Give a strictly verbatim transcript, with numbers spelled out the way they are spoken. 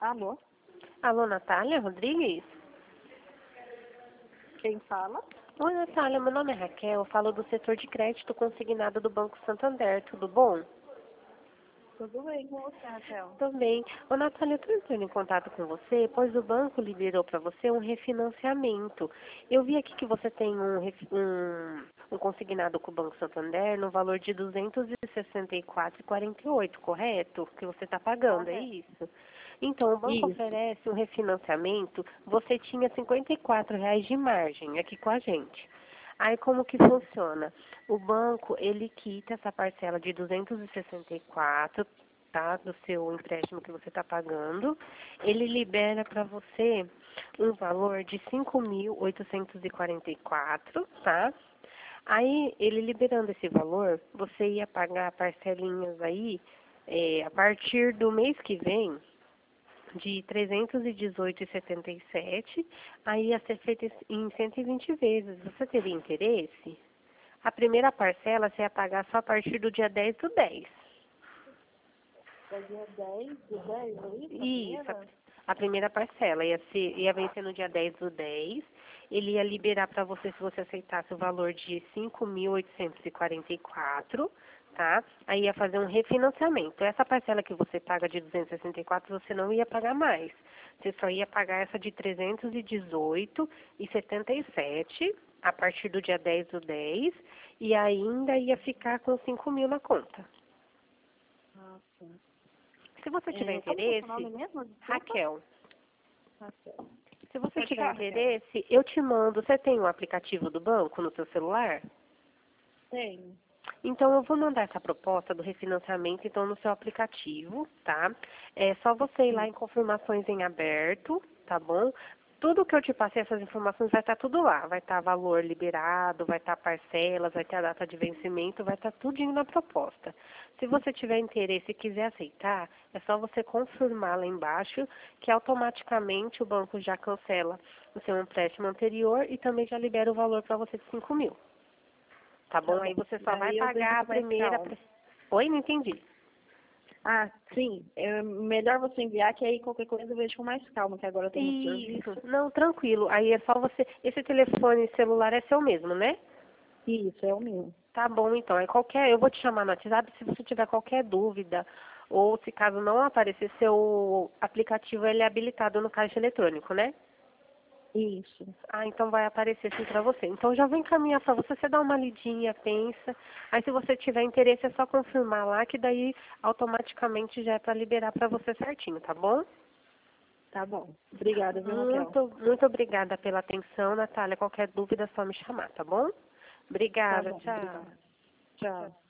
Alô? Alô, Natália Rodrigues? Quem fala? Oi, Natália, meu nome é Raquel, eu falo do setor de crédito consignado do Banco Santander, tudo bom? Tudo bem com você, Raquel? Também. Ô, Natália, eu estou entrando em contato com você, pois o banco liberou para você um refinanciamento. Eu vi aqui que você tem um, ref- um, um consignado com o Banco Santander no valor de duzentos e sessenta e quatro reais e quarenta e oito centavos, correto? Que você está pagando, é Correto. isso? Então, o banco Isso. oferece um refinanciamento, você tinha cinquenta e quatro reais de margem aqui com a gente. Aí como que funciona? O banco, ele quita essa parcela de duzentos e sessenta e quatro, tá, do seu empréstimo que você está pagando. Ele libera para você um valor de cinco mil oitocentos e quarenta e quatro, tá? Aí, ele liberando esse valor, você ia pagar parcelinhas aí, eh, a partir do mês que vem, de trezentos e dezoito reais e setenta e sete centavos, aí ia ser feita em cento e vinte vezes. Você teria interesse? A primeira parcela você ia pagar só a partir do dia dez do dez. É dia dez do dez, é isso? A Isso, a, primeira? a primeira parcela ia, ser, ia vencer no dia dez do dez. Ele ia liberar para você, se você aceitasse, o valor de cinco mil oitocentos e quarenta e quatro, tá? Aí ia fazer um refinanciamento. Essa parcela que você paga de duzentos e sessenta e quatro, você não ia pagar mais. Você só ia pagar essa de trezentos e dezoito reais e setenta e sete centavos a partir do dia dez do dez e ainda ia ficar com cinco mil na conta. Ah, sim. Se você tiver É, como que é seu interesse, nome mesmo? Desculpa. Raquel, Raquel. se você Pode tiver falar, Raquel. interesse, eu te mando. Você tem o aplicativo do banco no seu celular? Tenho. Então, eu vou mandar essa proposta do refinanciamento, então, no seu aplicativo, tá? É só você ir lá Sim. em confirmações em aberto, tá bom? Tudo que eu te passei, essas informações, vai estar tudo lá. Vai estar valor liberado, vai estar parcelas, vai ter a data de vencimento, vai estar tudinho na proposta. Se você tiver interesse e quiser aceitar, é só você confirmar lá embaixo que automaticamente o banco já cancela o seu empréstimo anterior e também já libera o valor para você de cinco mil. Tá Tá bom? Aí bom. você só vai Daí eu vejo pagar a com mais primeira... calma. pre- Oi, não entendi. Ah, sim. É melhor você enviar, que aí qualquer coisa eu vejo com mais calma, que agora eu tô no Isso. serviço. Não, tranquilo. Aí é só você... Esse telefone celular é seu mesmo, né? Isso, é o meu. Tá bom, então. É qualquer... Eu vou te chamar no WhatsApp se você tiver qualquer dúvida ou se caso não aparecer, seu aplicativo ele é habilitado no caixa eletrônico, né? Isso. Ah, então vai aparecer sim pra você. Então já vou encaminhar pra você, você dá uma lidinha, pensa. Aí se você tiver interesse é só confirmar lá que daí automaticamente já é pra liberar pra você certinho, tá bom? Tá bom. Obrigada, viu, Raquel? Muito, muito obrigada pela atenção, Natália. Qualquer dúvida é só me chamar, tá bom? Tá Obrigada, bom, tchau. obrigada. Tchau.